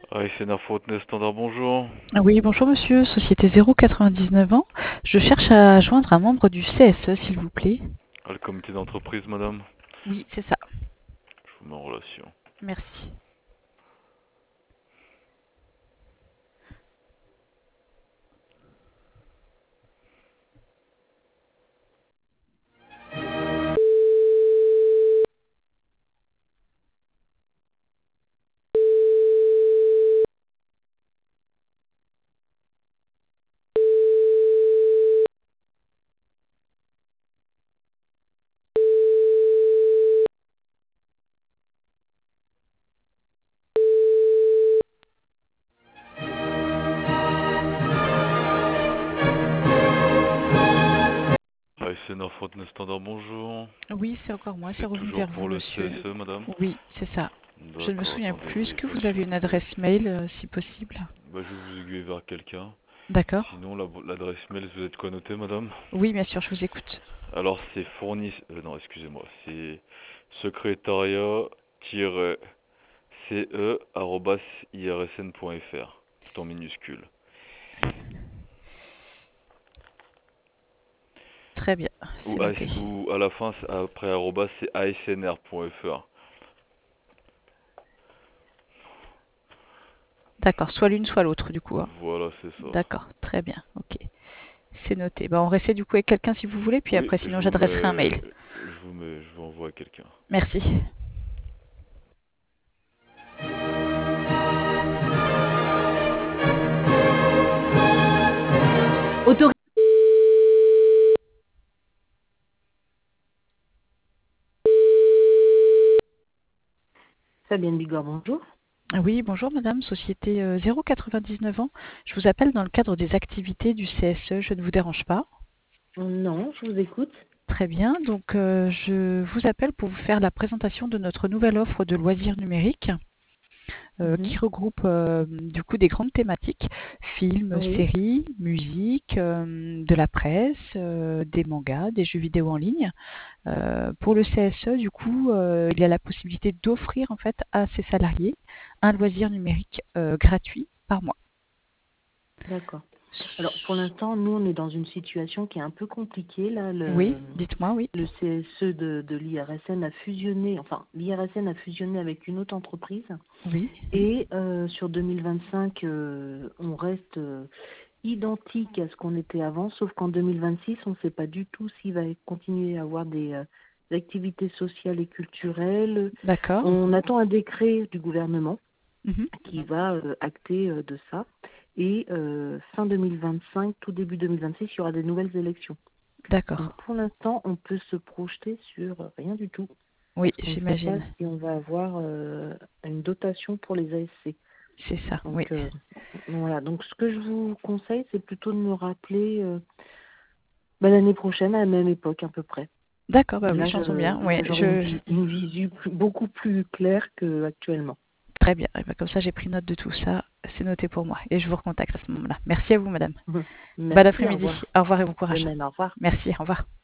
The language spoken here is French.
ASN Fontenay Standard, bonjour. Oui, bonjour monsieur, société 099 ans. Je cherche à joindre un membre du CSE, s'il vous plaît. Le comité d'entreprise, madame. Oui, c'est ça. Je vous mets en relation. Merci. ASN Fontenay Standard, bonjour. Oui, c'est encore moi, c'est C'est revenu toujours vers vous pour le monsieur. CSE, madame. Oui, c'est ça. Je ne me D'accord, souviens attendez, plus. je Est-ce que vais vous avez une télécharger. adresse mail, si possible? Je vais vous aiguiller vers quelqu'un. D'accord. Sinon, l'adresse mail, vous êtes quoi noté, madame? Oui, bien sûr, je vous écoute. Alors, c'est fourni... non, excusez-moi. C'est secrétariat-ce@irsn.fr. Tout en minuscule. Très bien, c'est noté. Ou à la fin, après arrobas, c'est asnr.fr. D'accord, soit l'une, soit l'autre, du coup, hein. Voilà, c'est ça. D'accord, très bien, ok. C'est noté. On restait du coup avec quelqu'un si vous voulez, puis Oui, après, sinon, j'adresserai un mail. je vous envoie quelqu'un. Merci. Autori- Fabienne Bigorre, bonjour. Oui, bonjour madame, société 099 ans. Je vous appelle dans le cadre des activités du CSE, je ne vous dérange pas. Non, je vous écoute. Très bien, donc je vous appelle pour vous faire la présentation de notre nouvelle offre de loisirs numériques qui Mhm. regroupe du coup des grandes thématiques, films, Oui, séries, musique, de la presse, des mangas, des jeux vidéo en ligne. Pour le CSE, du coup, il y a la possibilité d'offrir en fait à ses salariés un loisir numérique gratuit par mois. d'accord. Alors, pour l'instant, nous, on est dans une situation qui est un peu compliquée. Là, Oui, dites-moi, oui. le CSE de l'IRSN a fusionné, enfin, l'IRSN a fusionné avec une autre entreprise. Oui, Et sur 2025, on reste identique à ce qu'on était avant, sauf qu'en 2026, on ne sait pas du tout s'il va continuer à avoir des activités sociales et culturelles. d'accord. On attend un décret du gouvernement Mhm. qui va acter de ça. Et fin 2025, tout début 2026, il y aura des nouvelles élections. D'accord. Donc pour l'instant, on peut se projeter sur rien du tout, Oui, parce qu'on ne sait pas j'imagine. si on va avoir une dotation pour les ASC. C'est ça, oui. Donc voilà. Donc ce que je vous conseille, c'est plutôt de me rappeler l'année prochaine à la même époque à peu près. D'accord, bah oui, Là, j'entends bien. Oui, j'aurai une visu beaucoup plus claire qu'actuellement. très bien. Et ben, comme ça, j'ai pris note de tout ça. C'est noté pour moi. Et je vous recontacte à ce moment-là. Merci à vous, madame. Bon Merci, au après-midi. revoir. Au revoir et bon De courage. même, au revoir. Merci, au revoir.